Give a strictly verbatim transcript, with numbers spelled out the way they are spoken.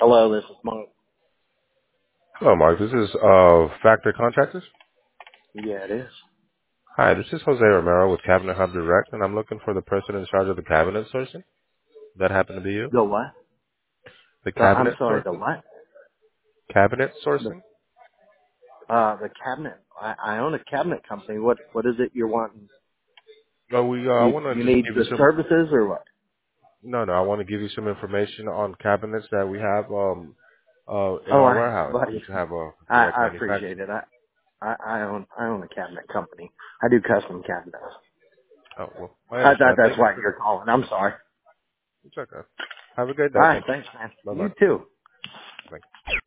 Hello, this is Monk. Hello, Mark. This is uh, Factor Contractors. Yeah, it is. Hi, this is Jose Romero with Cabinet Hub Direct, and I'm looking for the person in charge of the cabinet sourcing. That happen to be you? The what? The The, I'm cabinet sorry, the sourcing? what? Cabinet The sourcing? uh the cabinet. I, I own a cabinet company. What what is it you're wanting? No, we. Uh, I You want you to just need give you the some. services or what? No, no. I want to give you some information on cabinets that we have um uh in Oh, our I warehouse. buddy, To have a I, direct I appreciate manufacturer. it. I, I I own I own a cabinet company. I do custom cabinets. Oh well, I I thought understand. that's Thank you why for. you're calling. I'm sorry. It's okay. Have a good All day. right, thanks, man. Bye You bye. too.